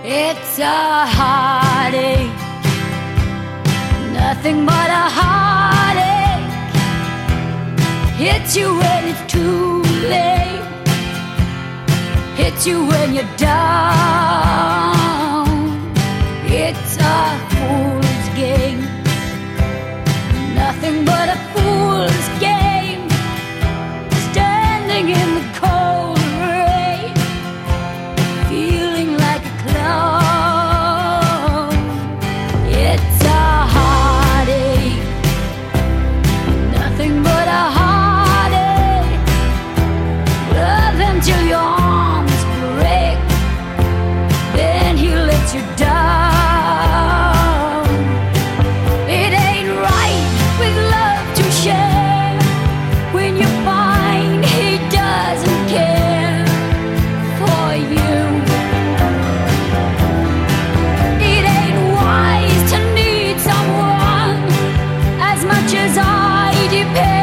It's a heartache, nothing but a heartache. Hits you when it's too late, hits you when you're down. It's a fool's game, nothing but a fool's game. Standing in the cold rain, feeling like a clown. It's a heartache, nothing but a heartache. Love until your arms break, then he lets you down. It ain't right with love to share when you find he doesn't care for you. It ain't wise to need someone as much as I depend.